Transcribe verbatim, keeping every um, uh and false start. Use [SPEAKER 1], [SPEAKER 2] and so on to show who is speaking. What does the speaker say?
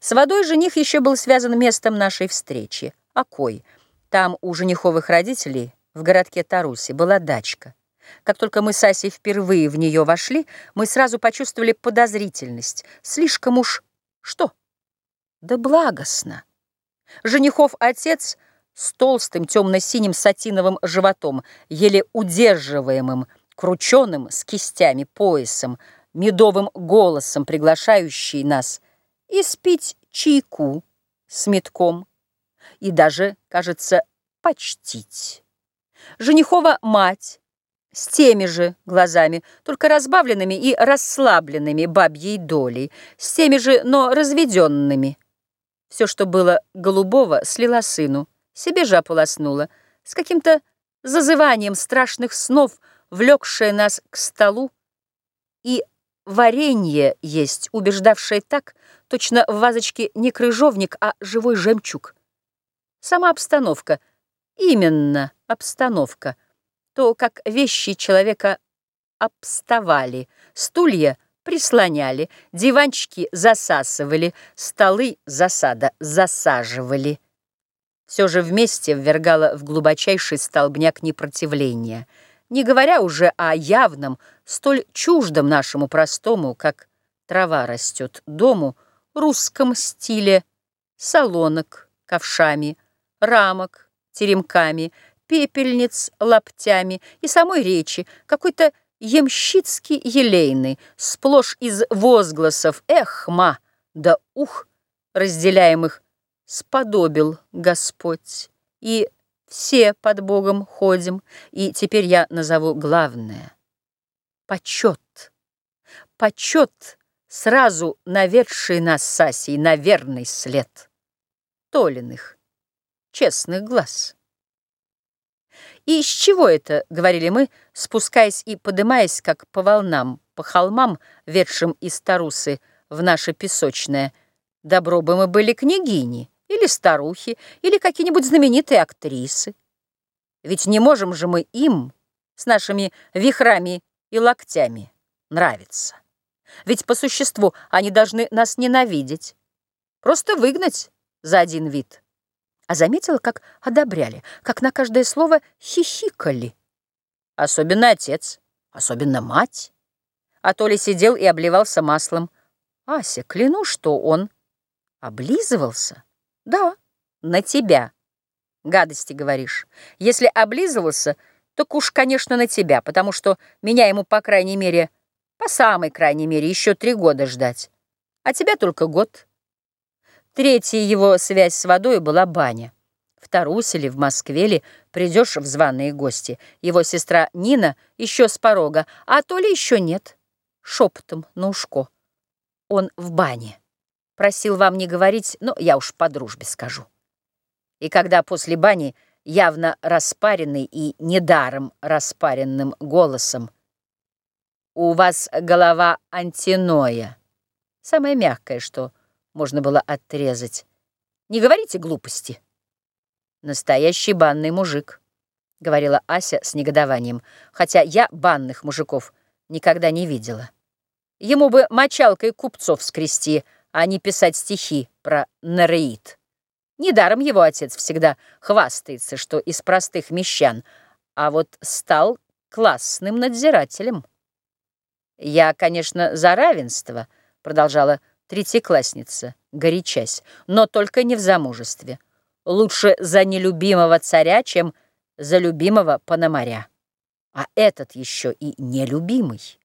[SPEAKER 1] С водой жених еще был связан местом нашей встречи — Окой. Там у жениховых родителей в городке Тарусе была дачка. Как только мы с Асей впервые в нее вошли, мы сразу почувствовали подозрительность. Слишком уж... Что? Да благостно. Женихов отец с толстым темно-синим сатиновым животом, еле удерживаемым, крученым с кистями поясом, медовым голосом, приглашающий нас испить чайку с медком и даже, кажется, почтить. Женихова мать с теми же глазами, только разбавленными и расслабленными бабьей долей, с теми же, но разведенными. Все, что было голубого, слила сыну, себе же ополоснула, с каким-то зазыванием страшных снов, влекшее нас к столу, и варенье есть, убеждавшее так, точно в вазочке не крыжовник, а живой жемчуг. Сама обстановка, именно обстановка, то, как вещи человека обставали, стулья прислоняли, диванчики засасывали, столы засада засаживали. Все же вместе ввергало в глубочайший столбняк непротивления, не говоря уже о явном, столь чуждом нашему простому, как трава растет, дому, русском стиле солонок ковшами, рамок теремками, пепельниц лаптями и самой речи, какой-то ямщицкий елейный, сплошь из возгласов «эх, ма», да «ух», разделяемых «сподобил Господь», и «все под Богом ходим», и теперь я назову главное — почет. Почет, сразу наведший нас с Асей на верный след Толиных честных глаз. И из чего это, говорили мы, спускаясь и подымаясь, как по волнам, по холмам, ведшим из Тарусы в наше песочное, добро бы мы были княгини, или старухи, или какие-нибудь знаменитые актрисы. Ведь не можем же мы им с нашими вихрами и локтями нравиться. Ведь по существу они должны нас ненавидеть, просто выгнать за один вид. А заметила, как одобряли, как на каждое слово хихикали. Особенно отец, особенно мать. А Толя сидел и обливался маслом. Ася, клянусь, что он облизывался. Да, на тебя. Гадости говоришь. Если облизывался, то уж, конечно, на тебя, потому что меня ему, по крайней мере, по самой крайней мере, еще три года ждать. А тебя только год. Третья его связь с водой была баня. В Тарусе ли, в Москве ли придешь в званые гости. Его сестра Нина еще с порога, а то ли еще нет. Шепотом на ушко. Он в бане. Просил вам не говорить, но я уж по дружбе скажу. И когда после бани, явно распаренный и недаром распаренным голосом: «У вас голова антиноя», самое мягкое, что можно было отрезать. Не говорите глупости. Настоящий банный мужик, говорила Ася с негодованием, хотя я банных мужиков никогда не видела. Ему бы мочалкой купцов скрести, а не писать стихи про Нереид. Недаром его отец всегда хвастается, что из простых мещан, а вот стал классным надзирателем. Я, конечно, за равенство, продолжала третьеклассница, горячась, но только не в замужестве. Лучше за нелюбимого царя, чем за любимого пономаря. А этот еще и нелюбимый.